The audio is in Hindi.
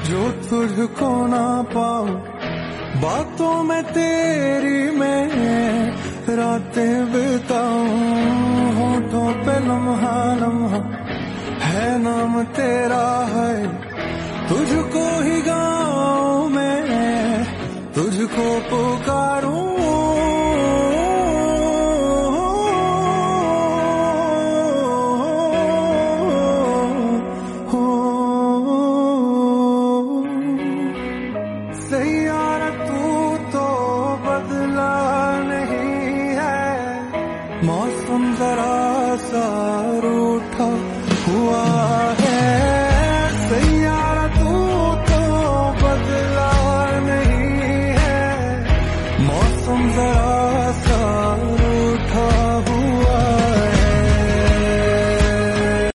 जो तुझको ना पाऊं, बातों में तेरी मैं रातें बिताऊं। होठों पे लम्हा लम्हा है नाम तेरा है, तुझको ही गाऊं मैं, तुझको पुकारूं। सैयारा तू तो बदला नहीं है, मौसम जरा सा रूठा हुआ